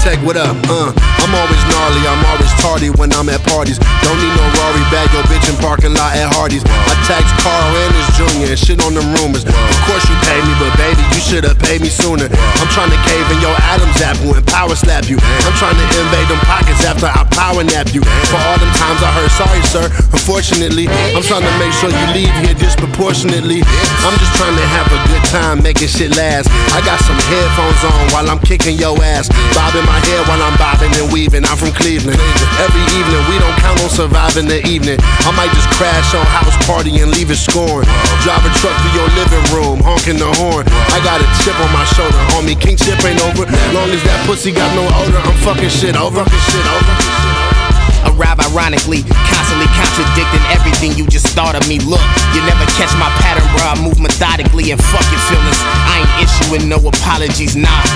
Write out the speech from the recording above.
Tech, what up? I'm always gnarly, I'm always tardy when I'm at parties. Don't need no Rory, bag your bitch in parking lot at Hardee's. I tax Carl and his junior and shit on them rumors. Of course you paid me, but baby, you should've paid me sooner. I'm trying to cave in your Adam's apple and power slap you. I'm trying to invade them pockets after I power nap you. For all them times I heard sorry sir, unfortunately, I'm trying to make sure you leave here disproportionately. I'm just trying to have a good time, making shit last. I got some headphones on while I'm kicking your ass, bobbing my head while I'm bobbing and weaving. I'm from Cleveland. Every evening, we don't count on surviving the evening. I might just crash on house party and leave it scoring. Drive a truck to your living room, honking the horn. I got a chip on my shoulder, homie. King ship ain't over. Long as that pussy got no odor, I'm fucking shit over. Arrive ironically, constantly contradicting everything you just thought of me. Look, you never catch my pattern, bro. I move methodically and fuck your feelings. I ain't issuing no apologies, nah.